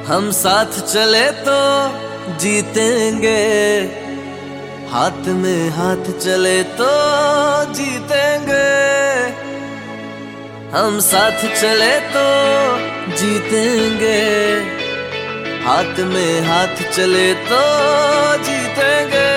हम साथ चले तो जीतेंगे, हाथ में हाथ चले तो जीतेंगे। हम साथ चले तो जीतेंगे, हाथ में हाथ चले तो जीतेंगे।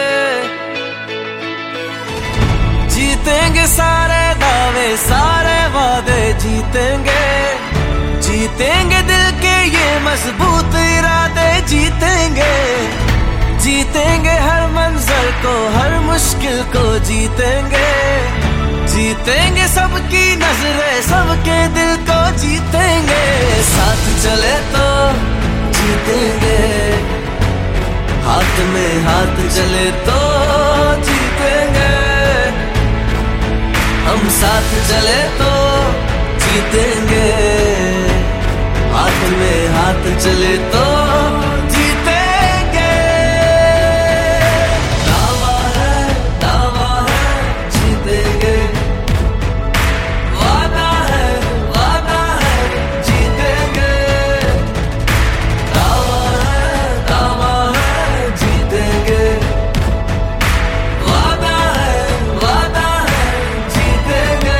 जीतेंगे सारे दावे सारे वादे जीतेंगे, जीतेंगे दिल के ये मजबूत इरादे जीतेंगे। जीतेंगे हर मंजर को हर मुश्किल को जीतेंगे, जीतेंगे सबकी नजरें सबके दिल को जीतेंगे। साथ चले तो जीतेंगे, हाथ में हाथ चले तो जीतेंगे। हम साथ चले तो जीतेंगे, हाथ में हाथ चले तो जीतेंगे। दावा है जीतेंगे, वादा है जीतेंगे। दावा है जीतेंगे, वादा है जीतेंगे।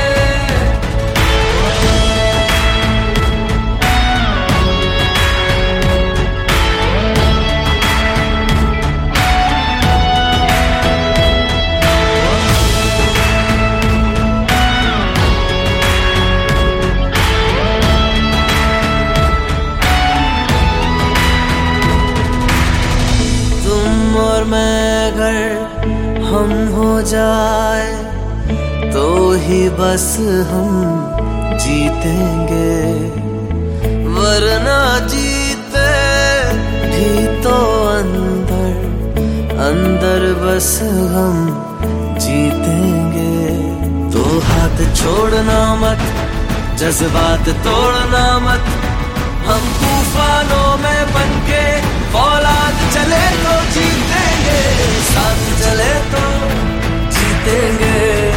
तुम और मैं अगर हम हो जाए तो ही बस हम जीतेंगे, वरना जीते भी तो अंदर अंदर बस हम जीतेंगे। तो हाथ छोड़ना मत, जज्बात तोड़ना मत, हम तूफानों में बनके फौलाद चले तो जीतेंगे। साथ चले तो जीतेंगे,